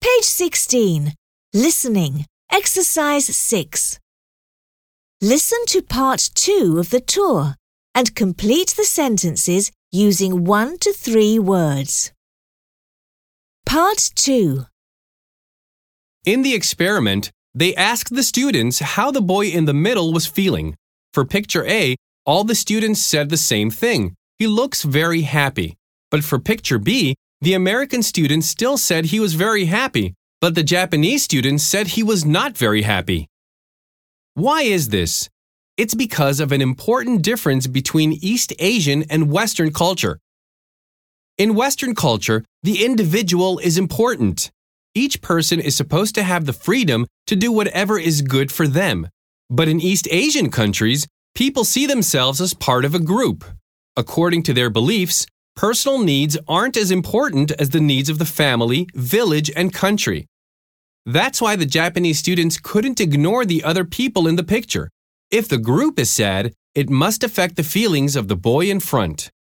Page 16. Listening. Exercise 6. Listen to part 2 of the tour and complete the sentences using 1 to 3 words. Part 2. In the experiment, they asked the students how the boy in the middle was feeling. For picture A, all the students said the same thing. He looks very happy. But for picture B, the American student still said he was very happy, but the Japanese student said he was not very happy. Why is this? It's because of an important difference between East Asian and Western culture. In Western culture, the individual is important. Each person is supposed to have the freedom to do whatever is good for them. But in East Asian countries, people see themselves as part of a group. According to their beliefs, personal needs aren't as important as the needs of the family, village, and country. That's why the Japanese students couldn't ignore the other people in the picture. If the group is sad, it must affect the feelings of the boy in front.